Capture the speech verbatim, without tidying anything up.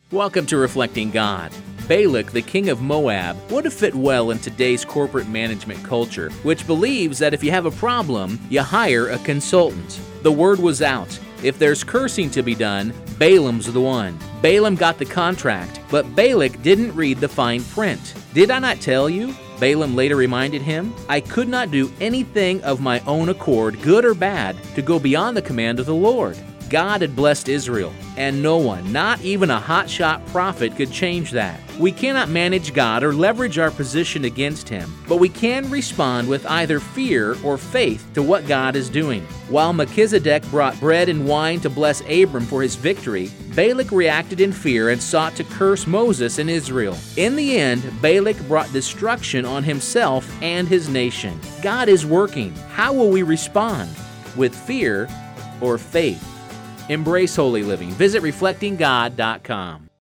Welcome to Reflecting God. Balak, the king of Moab, would have fit well in today's corporate management culture, which believes that if you have a problem, you hire a consultant. The word was out. If there's cursing to be done, Balaam's the one. Balaam got the contract, but Balak didn't read the fine print. Did I not tell you? Balaam later reminded him, I could not do anything of my own accord, good or bad, to go beyond the command of the Lord. God had blessed Israel, and no one, not even a hotshot prophet, could change that. We cannot manage God or leverage our position against Him, but we can respond with either fear or faith to what God is doing. While Melchizedek brought bread and wine to bless Abram for his victory, Balak reacted in fear and sought to curse Moses and Israel. In the end, Balak brought destruction on himself and his nation. God is working. How will we respond? With fear or faith? Embrace holy living. Visit reflecting god dot com.